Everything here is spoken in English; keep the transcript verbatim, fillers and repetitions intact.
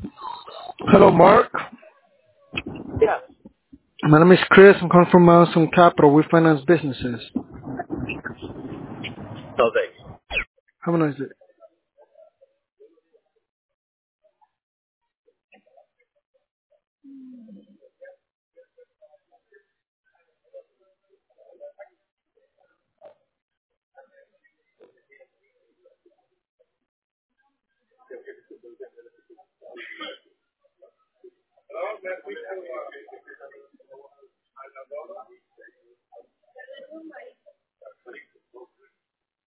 Hello, Mark. Yes. My name is Chris. I'm calling from Milestone Capital. We finance businesses. No thanks. Have a nice day.